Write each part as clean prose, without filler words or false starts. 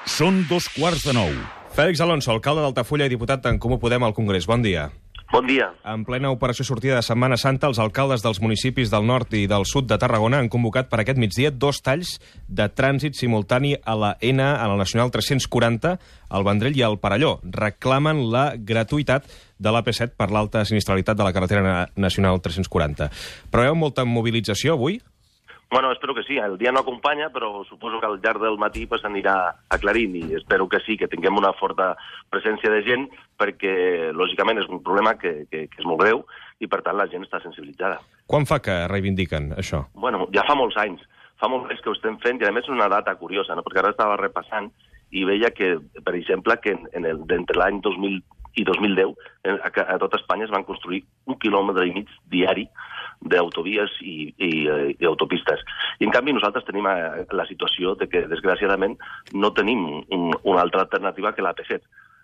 Són 2:15. Fèlix Alonso, alcalde d'Altafulla i diputat d'en Comú Podem al Congrés. Bon dia. Bon dia. En plena operació sortida de Setmana Santa, els alcaldes dels municipis del nord i del sud de Tarragona han convocat per aquest migdia 2 talls de trànsit simultani a la N, a la Nacional 340, al Vendrell i al Perelló. Reclamen la gratuïtat de l'AP7 per l'alta sinistralitat de la carretera nacional 340. Preveu molta mobilització avui? Bueno, espero que sí. El dia no acompanya, però suposo que al llarg del matí s'anirà aclarint i espero que sí, que tinguem una forta presència de gent perquè, lògicament, és un problema que és molt greu i, per tant, la gent està sensibilitzada. Quan fa que reivindiquen això? Bueno, ja fa molts anys. Fa molts anys que ho estem fent i, a més, és una data curiosa, no? Perquè ara estava repassant i veia que, per exemple, que entre l'any 2000 i 2010 a tot Espanya es van construir 1,5 quilòmetres diari d'autovies i autopistes. I, en canvi, nosaltres tenim la situació de que, desgraciadament, no tenim una altra alternativa que l'AP7.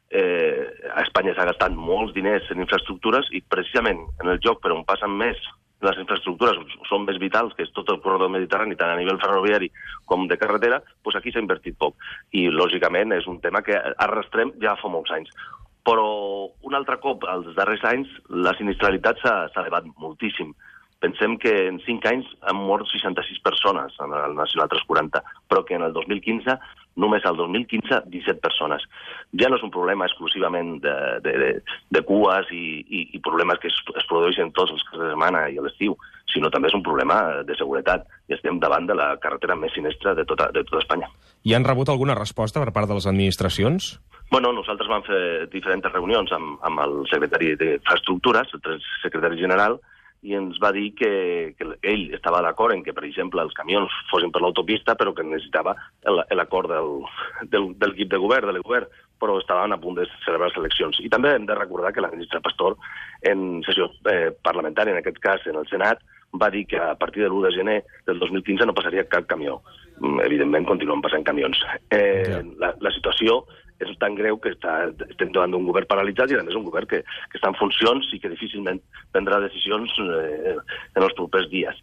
A Espanya s'ha gastat molts diners en infraestructures i, precisament, en el joc per on passen més les infraestructures són més vitals, que és tot el corredor mediterrani, tant a nivell ferroviari com de carretera, doncs aquí s'ha invertit poc. I, lògicament, és un tema que arrastrem ja fa molts anys. Però, un altre cop, als darrers anys, la sinistralitat s'ha elevat moltíssim. Pensem que en 5 anys han mort 66 persones en el Nacional 340, però que en el 2015, només al 2015, 17 persones. Ja no és un problema exclusivament de cues i problemes que es produeixen tots els caps de setmana i a l'estiu, sinó també és un problema de seguretat. I estem davant de la carretera més sinistra de tota Espanya. I han rebut alguna resposta per part de les administracions? Bueno, nosaltres vam fer diferents reunions amb el secretari d'Infraestructures, el secretari general, i ens va dir que ell estava d'acord en que, per exemple, els camions fossin per l'autopista, però que necessitava l'acord del equip de govern, però estaven a punt de celebrar les eleccions. I també hem de recordar que la ministra Pastor, en sessió parlamentària, en aquest cas en el Senat, va dir que a partir de l'1 de gener del 2015 no passaria cap camió. Evidentment, continuen passant camions. La situació és tan greu que estem davant d'un govern paralitzat i, a més, un govern que està en funcions i que difícilment prendrà decisions en els propers dies.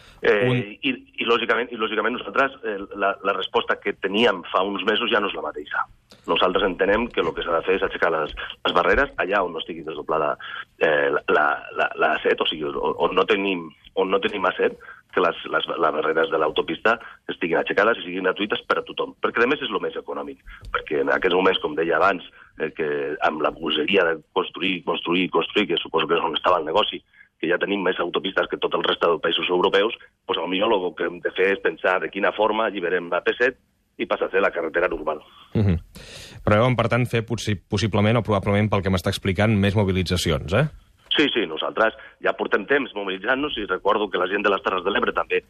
I lògicament, nosaltres, la resposta que teníem fa uns mesos ja no és la mateixa. Nosaltres entenem que el que s'ha de fer és aixecar les barreres allà on no estigui desdoblada la A7, o sigui, on no tenim A7, que les barreres de l'autopista estiguin aixecades i siguin gratuïtes per a tothom. Perquè, a més, és el més econòmic. Perquè en aquests moments, com deia abans, que amb la bogeria de construir, que suposo que és on estava el negoci, que ja tenim més autopistes que tot el resta dels països europeus, doncs potser el que hem de fer és pensar de quina forma alliberem la P7 i passa a ser la carretera normal. Preveuen, per tant, fer possiblement o probablement, pel que m'està explicant, més mobilitzacions, eh? Sí, nosaltres ja portem temps mobilitzant-nos i recordo que la gent de les Terres de l'Ebre també,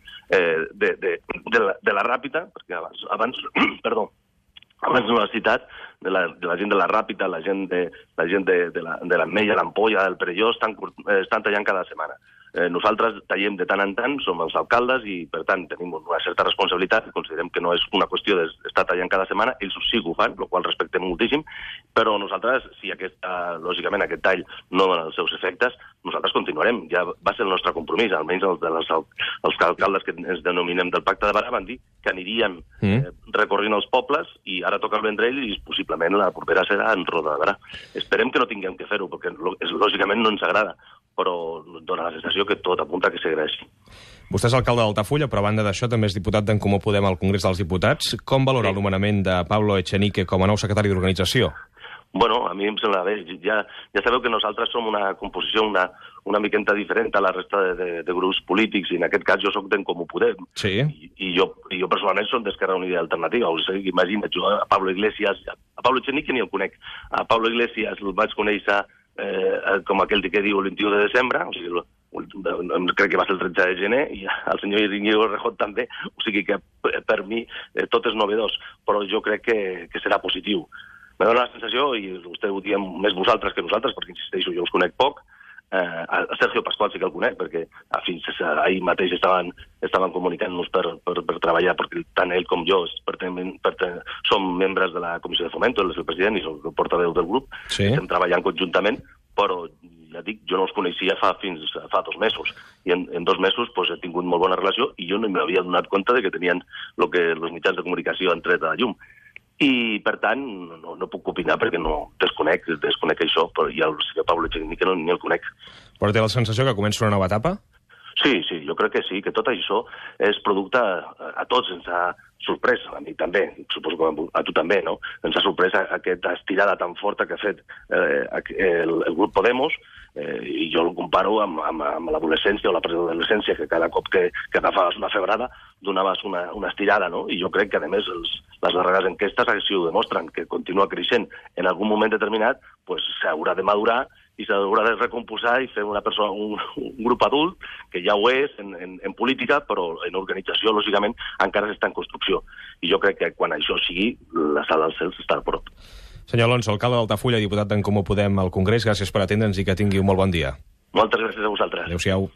de la Ràpita, perquè abans no l'ha citat, de la gent de la Ràpita, la gent de l'Ametlla, l'Ampolla, del Perelló, estan tallant cada setmana. Nosaltres tallem de tant en tant, som els alcaldes i, per tant, tenim una certa responsabilitat. Considerem que no és una qüestió d'estar tallant cada setmana. Ells sí que ho fan, el qual respectem moltíssim, però nosaltres, si lògicament aquest tall no dona els seus efectes, nosaltres continuarem. Ja va ser el nostre compromís, almenys els alcaldes que ens denominem del Pacte de Barà van dir que aniríem recorrent els pobles i ara toca el Vendrell i possiblement la propera serà en Roda de Barà. Esperem que no tinguem que fer-ho, perquè lògicament no ens agrada, però dona la sensació que tot apunta que segueixi. Vostè és alcalde d'Altafulla, però a banda d'això també és diputat d'en Comú Podem al Congrés dels Diputats. Com valora el nomenament de Pablo Echenique com a nou secretari d'organització? Bueno, a mi em sembla bé. Ja sabeu que nosaltres som una composició una miqueta diferent a la resta de grups polítics, i en aquest cas jo soc d'en Comú Podem. Sí. I jo personalment soc d'Esquerra Unida i Alternativa. O sigui, imagina't, jo a Pablo Echenique ni el conec. A Pablo Iglesias el vaig conèixer com aquell que diu el 21 de desembre, o sigui, crec que va ser el 13 de gener, i el senyor Iñigo Errejón també, o sigui que per mi tot és novedós, però jo crec que serà positiu. Me dóna la sensació, i vostè ho diem més vosaltres que nosaltres, perquè insisteixo, jo us conec poc, a Sergio Pascual sí que el conec, perquè fins ahir mateix estaven comunicant-nos per treballar, perquè tant ell com jo som membres de la Comissió de Fomento, ell és el president i soc el portaveu del grup, estem treballant conjuntament, però ja dic, jo no els coneixia fins fa 2 mesos, i en 2 mesos he tingut molt bona relació i jo no m'havia donat compte de que tenien el que els mitjans de comunicació han tret a la llum. I, per tant, no puc opinar perquè no desconec això, però ja el senyor Pablo Echenique ni el conec. Però té la sensació que comença una nova etapa? Sí, jo crec que sí, que tot això és producte, a tots ens ha sorprès, a mi també, suposo que a tu també, no? Ens ha sorprès aquesta estirada tan forta que ha fet el grup Podemos, i jo el comparo amb l'adolescència o la preadolescència, que cada cop que agafaves una febrada donaves una estirada, no? I jo crec que, a més, les darreres enquestes així ho demostren, que continua creixent en algun moment determinat, s'haurà de madurar i s'haurà de recomposar i fer una persona, un grup adult, que ja ho és en política, però en organització, lògicament, encara s'està en construcció. I jo crec que quan això sigui, la sala dels cels estarà a prop. Senyor Alonso, alcalde d'Altafulla, diputat d'en Comú Podem al Congrés, gràcies per atendre'ns i que tingui un molt bon dia. Moltes gràcies a vosaltres. Adéu-siau.